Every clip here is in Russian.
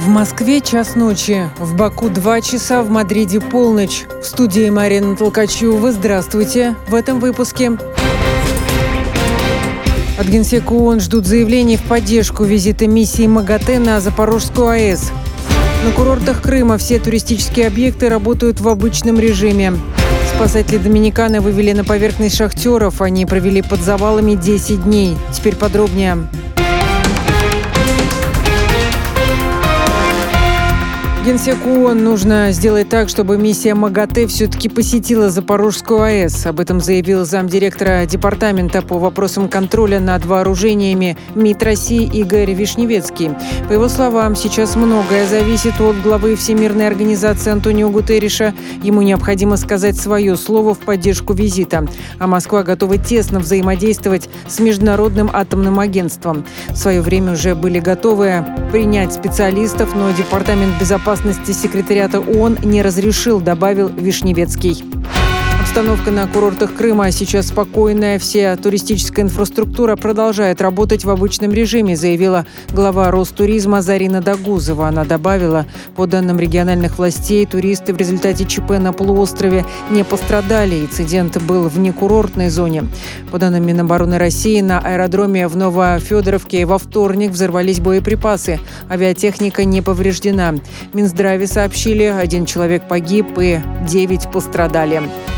В Москве час ночи, в Баку 2 часа, в Мадриде полночь. В студии Марина Толкачева. Здравствуйте. В этом выпуске. От Генсека ООН ждут заявлений в поддержку визита миссии МАГАТЭ на Запорожскую АЭС. На курортах Крыма все туристические объекты работают в обычном режиме. Спасатели Доминиканы вывели на поверхность шахтеров. Они провели под завалами 10 дней. Теперь подробнее. Генсеку ООН нужно сделать так, чтобы миссия МАГАТЭ все-таки посетила Запорожскую АЭС. Об этом заявил замдиректора департамента по вопросам контроля над вооружениями МИД России Игорь Вишневецкий. По его словам, сейчас многое зависит от главы Всемирной организации Антонио Гутерриша. Ему необходимо сказать свое слово в поддержку визита. А Москва готова тесно взаимодействовать с Международным атомным агентством. В свое время уже были готовы принять специалистов, но Департамент безопасности секретариата ООН не разрешил, добавил Вишневецкий. Обстановка на курортах Крыма сейчас спокойная. Вся туристическая инфраструктура продолжает работать в обычном режиме, заявила глава Ростуризма Зарина Дагузова. Она добавила, по данным региональных властей, туристы в результате ЧП на полуострове не пострадали. Инцидент был в некурортной зоне. По данным Минобороны России, на аэродроме в Новофедоровке во вторник взорвались боеприпасы. Авиатехника не повреждена. В Минздраве сообщили, 1 человек погиб и 9 пострадали.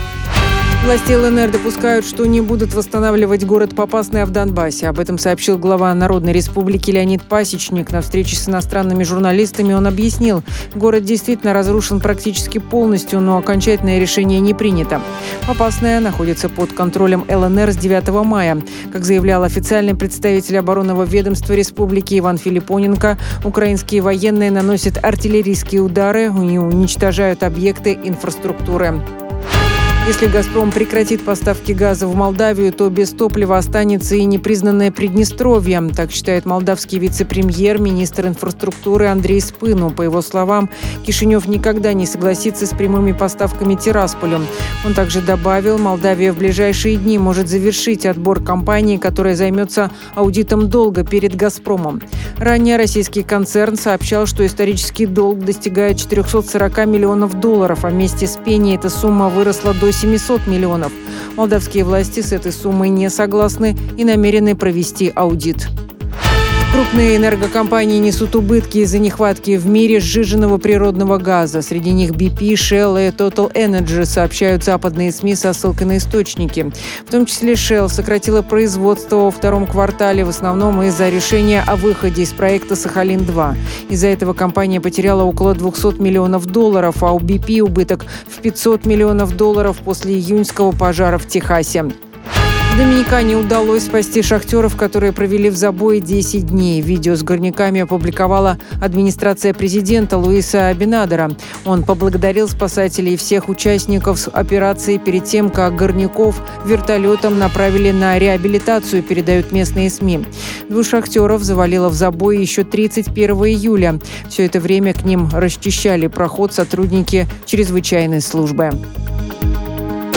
Власти ЛНР допускают, что не будут восстанавливать город Попасная в Донбассе. Об этом сообщил глава Народной Республики Леонид Пасечник. На встрече с иностранными журналистами он объяснил, город действительно разрушен практически полностью, но окончательное решение не принято. Попасная находится под контролем ЛНР с 9 мая. Как заявлял официальный представитель оборонного ведомства республики Иван Филиппоненко, украинские военные наносят артиллерийские удары и уничтожают объекты инфраструктуры. Если «Газпром» прекратит поставки газа в Молдавию, то без топлива останется и непризнанное Приднестровье. Так считает молдавский вице-премьер, министр инфраструктуры Андрей Спыну. По его словам, Кишинев никогда не согласится с прямыми поставками Тирасполю. Он также добавил, Молдавия в ближайшие дни может завершить отбор компании, которая займется аудитом долга перед «Газпромом». Ранее российский концерн сообщал, что исторический долг достигает 440 миллионов долларов, а вместе с пеней эта сумма выросла до 700 миллионов. Молдавские власти с этой суммой не согласны и намерены провести аудит. Крупные энергокомпании несут убытки из-за нехватки в мире сжиженного природного газа. Среди них BP, Shell и Total Energy, сообщают западные СМИ со ссылкой на источники. В том числе Shell сократила производство во втором квартале, в основном из-за решения о выходе из проекта «Сахалин-2». Из-за этого компания потеряла около 200 миллионов долларов, а у BP убыток в 500 миллионов долларов после июньского пожара в Техасе. В Доминикане удалось спасти шахтеров, которые провели в забое 10 дней. Видео с горняками опубликовала администрация президента Луиса Абинадера. Он поблагодарил спасателей и всех участников операции перед тем, как горняков вертолетом направили на реабилитацию, передают местные СМИ. 2 шахтеров завалило в забой еще 31 июля. Все это время к ним расчищали проход сотрудники чрезвычайной службы.